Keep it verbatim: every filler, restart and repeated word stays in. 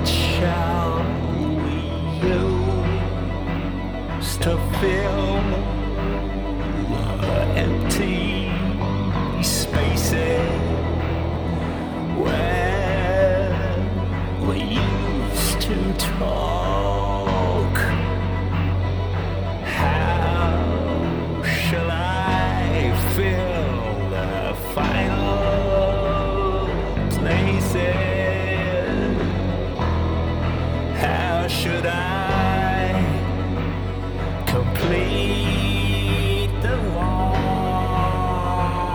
What shall we use to fill the empty spaces where we used to talk? How shall I fill the final places? How should I complete